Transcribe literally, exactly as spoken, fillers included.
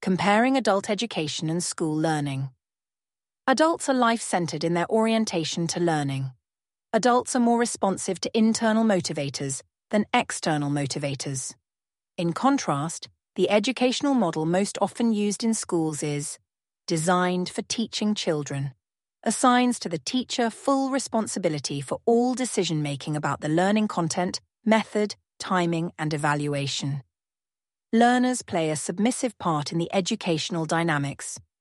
Comparing adult education and school learning. Adults are life-centered in their orientation to learning. Adults are more responsive to internal motivators than external motivators. In contrast, the educational model most often used in schools is designed for teaching children, assigns to the teacher full responsibility for all decision-making about the learning content, method, timing, and evaluation. Learners play a submissive part in the educational dynamics,